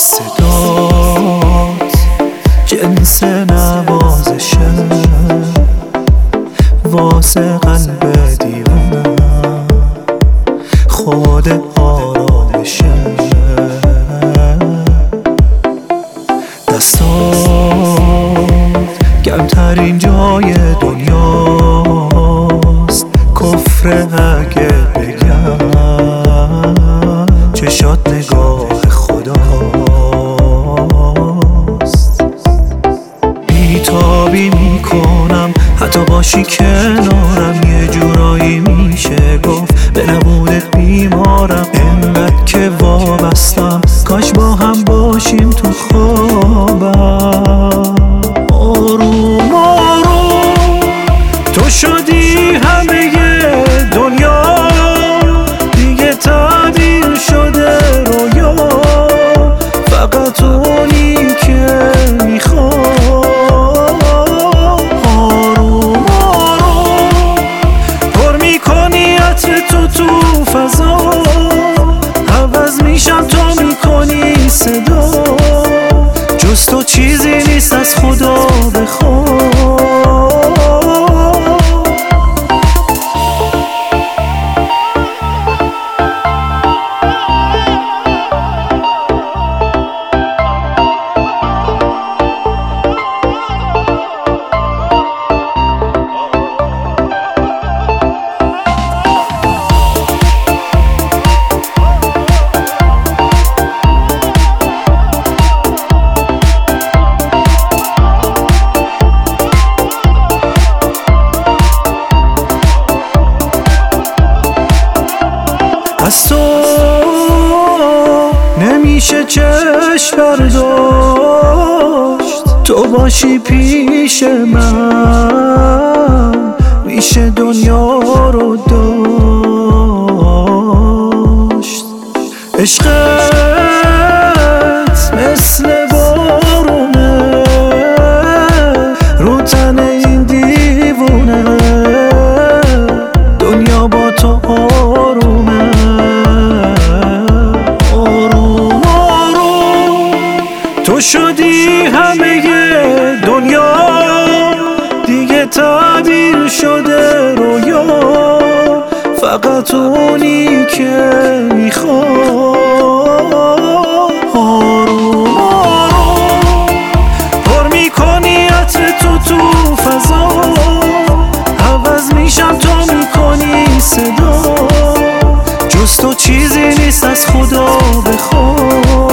صدات جنس نوازشه واسه قلب دیوونم خود آرامشه. دستات کمترین جای دنیاست کفر اگه بگم چشات نگاه خداست. بیتابی میکنم حتی باشی کنارم، یه جورایی میشه گفت به نبودت بیمارم. انقدر که وابستم کاش با هم باشیم تو خوابم. آروم آروم تو شدی همه دنیا، دیگه تبدیل شده رویا. فقط اونی که میخوام. آروم آروم پر میکنی عطر تو فضا، عوض میشم تو میکنی صدا. جز تو چیزی نیست از خدا بخوام. از تو نمیشه چشم برداشت، تو باشی پیش من میشه دنیا رو داشت. عشقت مثل بارونه رو تن این دیوونه، دنیا با تو آرومه. تو شدی همه دنیا، دیگه تبدیل شده رویا. فقط اونی که میخوام. آروم آروم پر میکنی عطر تو فضا، عوض میشم تو میکنی صدا. جز تو چیزی نیست از خدا بخوام.